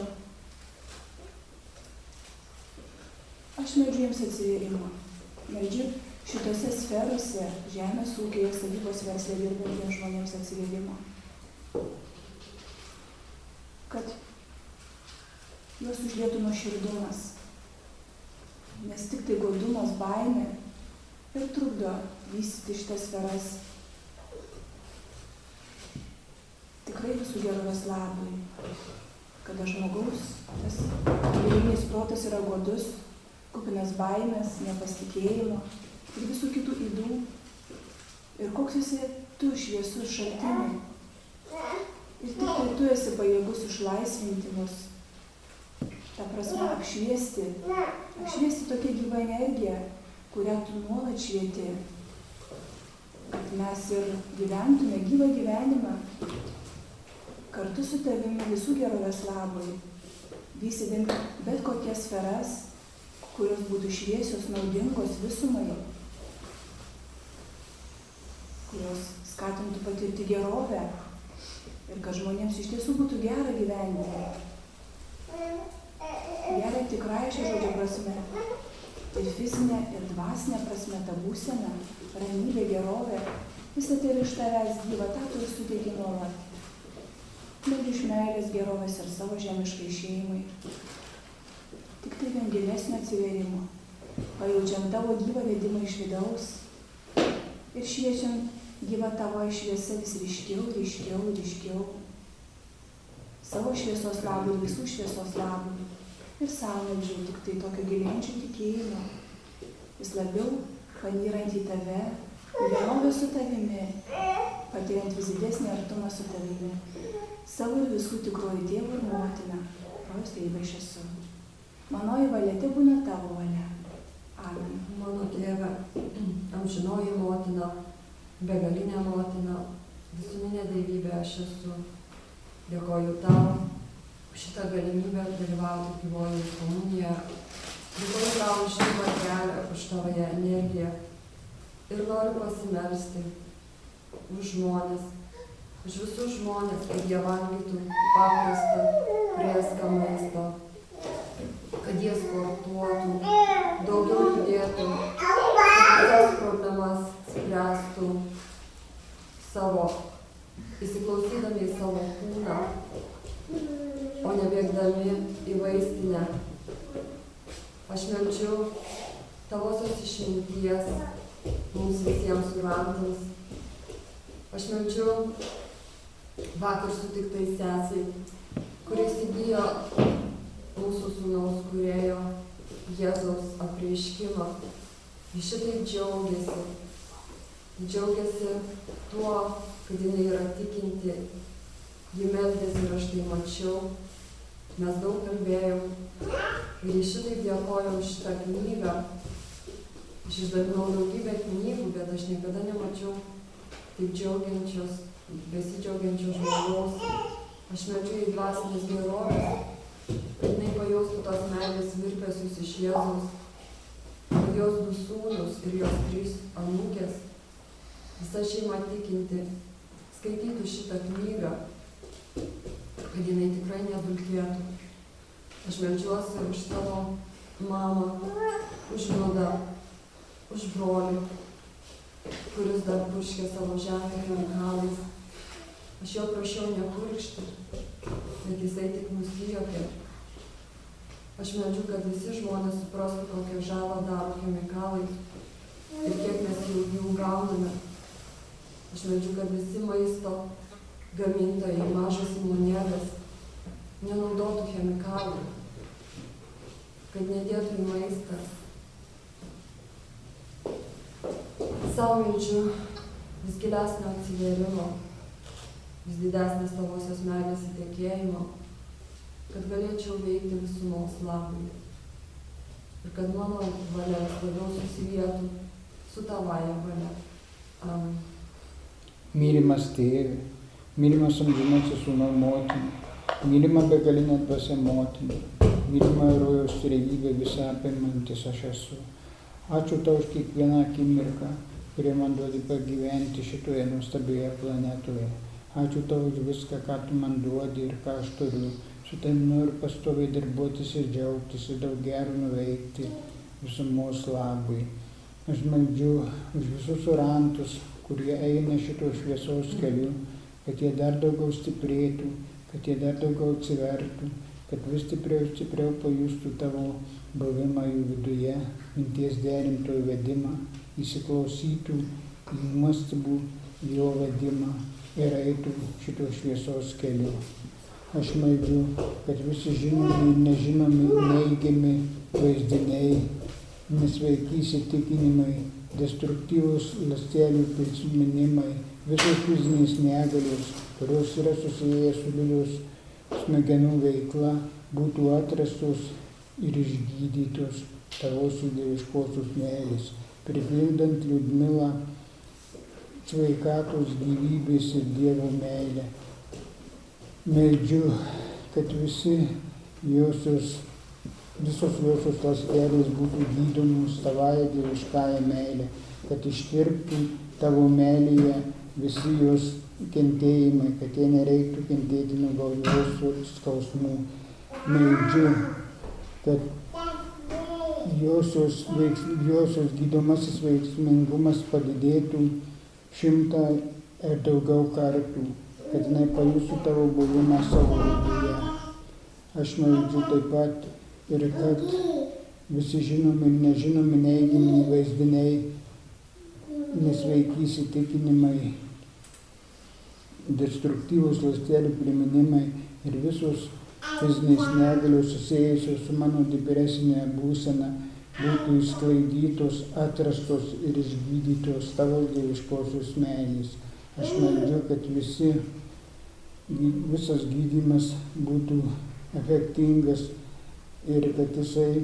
Aš meldžiu jiems atsivėrimą. Meldžiu šitose sferose, žemės ūkėje, statybos versle dirbantiems žmonėms atsivėrimą. Kad juos užlietų nuoširdumas. Nes tik tai godumas, baimė ir trukdo vystyti šitas sferas. Tikrai visų gerovės labui. Kada žmogaus tas gyveninis protas yra godus, kupinas baimės, nepasitikėjimo ir visų kitų ydų. Ir koks esi tu šviesus šaltiniai. Ir tik tai tu esi pajėgus išlaisvinti mus. Ta prasme, apšviesti tokią gyvą energiją, kurią tu nuolat švieti. Kad mes ir gyventume gyvą gyvenimą kartu su tavimi visų gerovės labui, vystydami bet kokias sferas, kurios būtų šviesios, naudingos visumai, kurios skatintų patirti gerovę ir kad žmonėms iš tiesų būtų gera gyventi. Gera tikrąja šio žodžio prasme. Ir fizinė, ir dvasinė prasme ta būsena, ramybė, gerovė, visą tai yra iš tavęs gyva, tą tu ir suteiki nuolat. Meldžiu iš meilės, gerovės ir savo žemiškai šeimai. Tik tai vien gilesnio atsivėrimo, pajaučiant tavo gyvą vedimą iš vidaus ir šviečiant gyvą tavo šviesą vis ryškiau. Savo šviesos labui, visų šviesos labui. Ir savo meldžiu tik tai tokio gilėjančio tikėjimo, vis labiau panyrant į tave, gerovę su tavimi, patiriant vis didesnį artumą su tavimi, savo ir visų tikroji tėvų ir motina, rojus tėvai aš esu. Manoji valia tebūna tavo valia. Amen. Mano Tėve, amžinoji motina, begalinė motina, visuminė dievybė aš esu. Dėkoju tau šitą galimybę dalyvauti gyvojoje komunijoje. Dėkoju tau už šitą kelią, už tavoje energiją. Ir noriu pasimelsti už žmonės, už visus žmonės, kad jie valgytų paprastą, prėską maistą, kad jie sportuotų, daugiau judėtų, kad visas problemas spręstų savo, įsiklausydami į savo kūną, o ne bėgdami į vaistinę. Aš meldžiu tavosios išminties mums visiems kurantams. Aš meldžiu vakar sutiktai sesei, kuris įgijo mūsų sūnaus kūrėjo Jėzaus apreiškimą. Jis šitai džiaugiasi džiaugiasi tuo, kad jinai yra tikinti, ji meldėsi ir aš tai mačiau, mes daug kalbėjom ir šitaip dėkojau šitą knygą. Aš išdalinau daugybę knygų, bet aš niekada nemačiau taip džiaugiančios, besidžiaugiančios žmogaus. Aš meldžiu į dvasinės gerovės, kad jinai pajaustų tos meilės virpesius iš Jėzaus, kad jos 2 sūnus ir jos 3 anūkės, visa šeima tikinti, skaitytų šitą knygą, kad jinai tikrai nedulkėtų. Aš meldžiuosi už savo mamą, už Mildą, už brolį, kuris dar purškė savo žemę chemikalais. Aš jo prašiau nepurkšti, bet jisai tik nusijuokė. Aš meldžiu, kad visi žmonės suprastų, kokią žalą daro chemikalai ir kiek mes jų gauname. Aš meldžiu, kad visi maisto gamintojai, mažas įmonėlės nenaudotų chemikalų, kad nedėtų į maistą. Savo meldžiu vis gilesnio atsivėrimo, vis didesnės tavosios meilės įtekėjimo, kad galėčiau veikti visumos labui ir kad mano valia labiau susivietų su tavaja valia. Amen. Mylimas Tėve, mylimas amžinasis Sūnau motina, mylima begalinė dvasia motina, mylima rojaus trejybė visą apimantis aš esu. Ačiū tau už kiekvieną akimirką, kurie man duodi pagyventi šitoje nuostabioje planetoje. Ačiū tau už viską, ką tu man duodi ir ką aš turiu. Su tavim noriu pastoviai darbuotis ir džiaugtis ir daug gero nuveikti visumos labui. Aš meldžiu už visus orantus, kurie eina šito šviesos keliu, kad jie dar daugiau stiprėtų, kad jie dar daugiau atsivertų, kad vis stipriau pajustų tavo buvimą jų viduje, minties derintojų vedimą, įsiklausytų į nuostabų jo vedimą ir eitų šito šviesos keliu. Aš meldžiu, kad visi žinomi ir nežinomi neigiami vaizdiniai, nesveiki įsitikinimai, destruktyvūs ląstelių prisiminimai, visos fizinės negalios, kurios yra susijęs su Lilijos smegenų veikla, būtų atrastos ir išgydytos tavosios dieviškosios meilės, pripildant Liudmilą sveikatos, gyvybės ir Dievo meilę. Meldžiu, kad visos josios ląstelės būtų gydomos tavąja dieviškąja meilė, kad ištirptų tavo meilėje visi jos kentėjimai, kad jie nereiktų kentėti nuo galvos skausmų. Meldžiu, kad josios gydomasis veiksmingumas padidėtų 100 ir daugiau kartų, kad jinai pajustų tavo buvimą savo viduje. Aš meldžiu taip pat ir kad visi žinomi ir nežinomi neigiami vaizdiniai, nesveiki įsitikinimai, destruktyvūs ląstelių priminimai ir visos fizinės negalios susijusios su mano depresinė būsena būtų išsklaidytos, atrastos ir išgydytos tavo dieviškosios meilės. Aš meldžiu, kad visas gydymas būtų efektingas ir kad jisai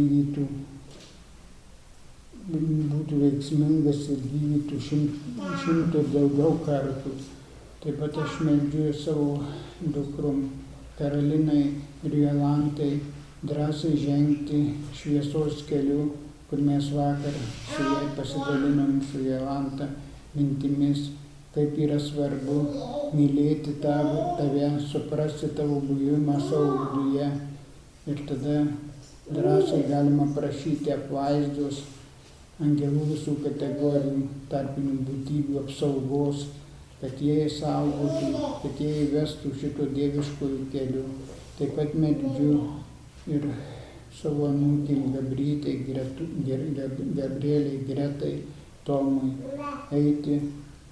būtų veiksmingas ir gydytų 100 ir daugiau kartų. Taip pat aš meldžiu savo dukrom Karolinai ir Jolantai drąsiai žengti šviesos keliu, kur mes vakar su jai pasidalinom su Jolanta mintimis, kaip yra svarbu mylėti tave, suprasti tavo buvimą savo viduje ir tada drąsiai galima prašyti apvaizdos, angelų visų kategorijų, tarpinių būtybių apsaugos, kad jie saugotų, kad jie įvestų šito dieviškojų keliu. Taip pat meldžiu ir savo anūkėm Gabrytei, Gabrieliai, Gretai, Tomui eiti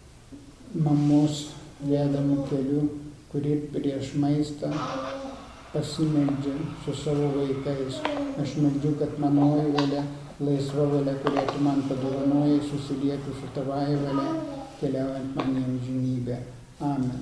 mamos vedamų keliu, kuri prieš maistą pasimeldžiu su savo vaikais. Aš meldžiu, kad manoji valia, laisva valia, kurią tu man padovanojai, susilietų su tavąja valia, keliaujant man į amžinybę. Amen.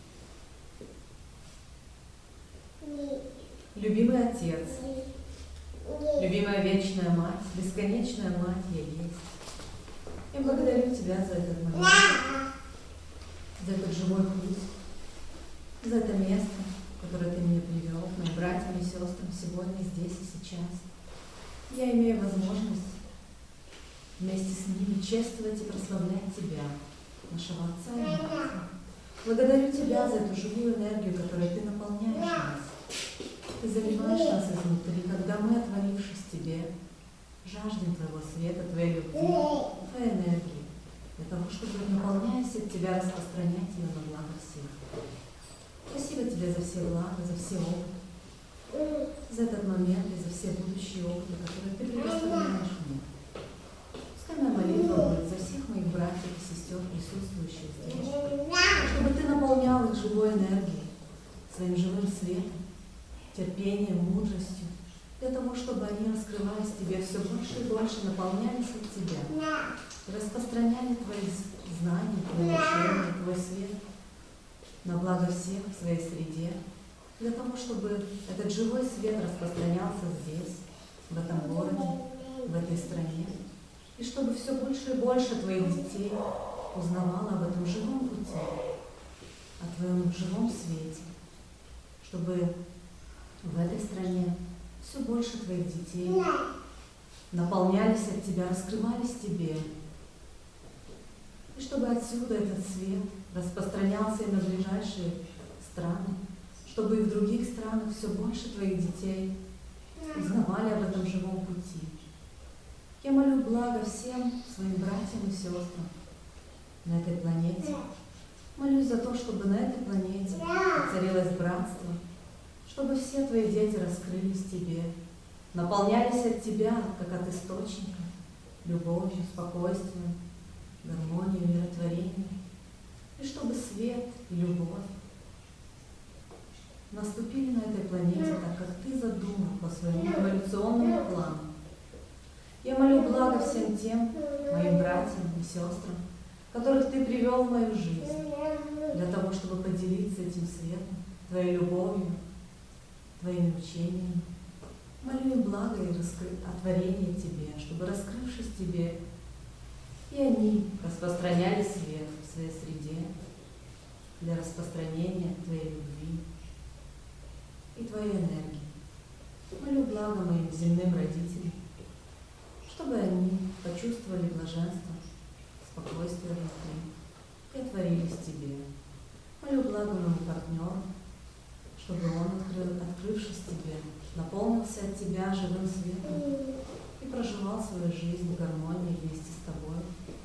Любимый Отец, любимая вечная Мать, бесконечная Мать я есть. Я благодарю Тебя за этот момент, за этот живой путь, за это место, в которое Ты меня привел, к моим братьям и сестрам сегодня, здесь и сейчас. Я имею возможность вместе с ними чествовать и прославлять Тебя, нашего Отца и Мать. Благодарю Тебя за эту живую энергию, которой Ты наполняешь нас. Ты заливаешь нас изнутри, когда мы, отворившись Тебе, жаждем Твоего света, Твоей любви, Твоей энергии, для того, чтобы, наполняясь от Тебя, распространять ее на благо всех. Спасибо Тебе за все блага, за все опыты, за этот момент и за все будущие опыты, которые Ты предоставляешь мне. Пускай моя молитва будет за всех моих братьев и сестер, присутствующих здесь, чтобы Ты наполнял их живой энергией, своим живым светом, терпением, мудростью, для того, чтобы они, раскрываясь Тебе, все больше и больше наполнялись от Тебя и распространяли Твои знания, Твои решения, Твой свет на благо всех в своей среде, для того, чтобы этот живой свет распространялся здесь, в этом городе, в этой стране, и чтобы все больше и больше Твоих детей узнавало об этом живом пути, о Твоем живом свете, чтобы в этой стране все больше Твоих детей наполнялись от Тебя, раскрывались Тебе, и чтобы отсюда этот свет распространялся и на ближайшие страны, чтобы и в других странах все больше Твоих детей узнавали об этом живом пути. Я молю благо всем своим братьям и сестрам на этой планете. Молюсь за то, чтобы на этой планете воцарилось братство, чтобы все Твои дети раскрылись Тебе, наполнялись от Тебя, как от источника, любовью, спокойствием, гармонией, миротворением, и чтобы свет и любовь наступили на этой планете так, как Ты задумал по своему эволюционному плану. Я молю благо всем тем моим братьям и сестрам, которых Ты привел в мою жизнь, для того, чтобы поделиться этим светом, Твоей любовью, Твоими учениями. Молю им благо и отворение Тебе, чтобы, раскрывшись Тебе, и они распространяли свет в своей среде для распространения Твоей любви и Твоей энергии. Молю благо моим земным родителям, чтобы они почувствовали блаженство, спокойствие внутри и отворились Тебе. Молю благо моему партнеру, чтобы он, открывшись Тебе, наполнился от Тебя живым светом и проживал свою жизнь в гармонии вместе с Тобой,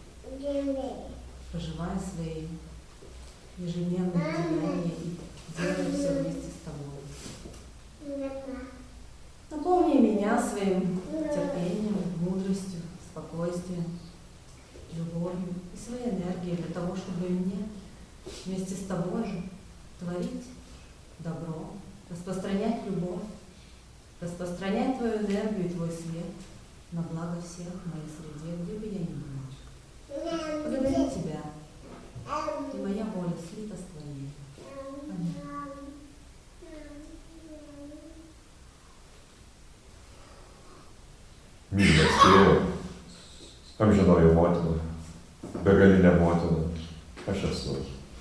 проживая свои ежедневные деяния и делая все вместе с Тобой. Наполни меня своим терпением, мудростью, спокойствием, любовью и своей энергией для того, чтобы мне вместе с Тобой же творить добро, распространять любовь, распространять Твою энергию и Твой свет на благо всех в моей среде, где бы я ни была. Благодарю Тебя, и моя воля слита с Твоей. Аминь. Mylimas Tėve, amžinoji motina, begalinė motina, aš esu.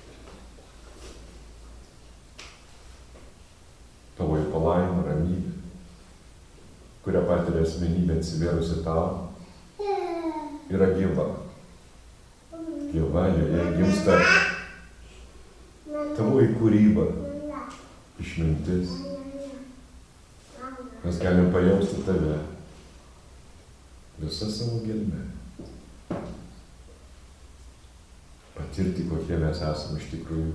Tavoji palaima, ramybė, kurią patiria asmenybė atsivėrusi tau, yra gyva. Gyva, joje gimsta tavoji kūryba, išmintis. Mes galim pajausti Tave visą savo gelmę. Patirti, kokie mes esame iš tikrųjų.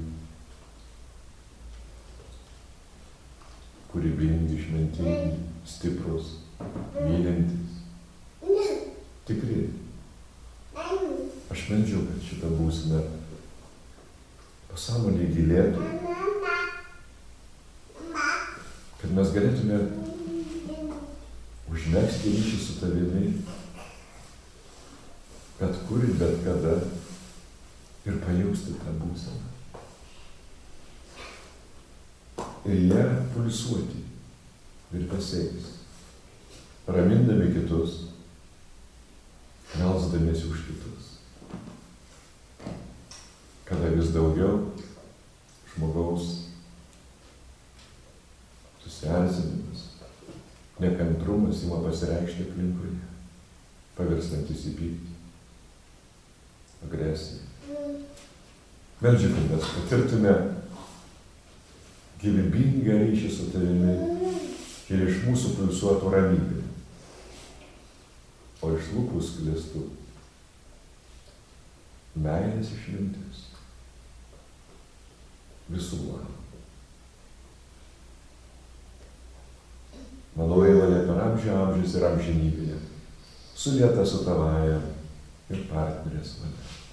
Kūrybingi, išmintingi, stiprus, mylintis, tikri. Aš meldžiu, kad šitą būseną pasąmonėje gilėtų, kad kad mes galėtume užmegzti ryšį su tavimi, bet kur ir bet kada, ir pajausti tą būseną. Ir ją pulsuoti virpesiais, ramindami kitus, melsdamiesi už kitus. Kada vis daugiau žmogaus susierzinimas, nekantrumas ima pasireikšti aplinkoje, pavirstantis į pyktį, agresiją. Meldžiu, kad mes patirtume gyvybingą ryšį su tavimi ir iš mūsų pulsuotų ramybė, o iš lūpų sklistų meilės išmintis visų labų. Mano valia per amžių amžius ir amžinybėje, sulieta su tavaja ir partnerės valia.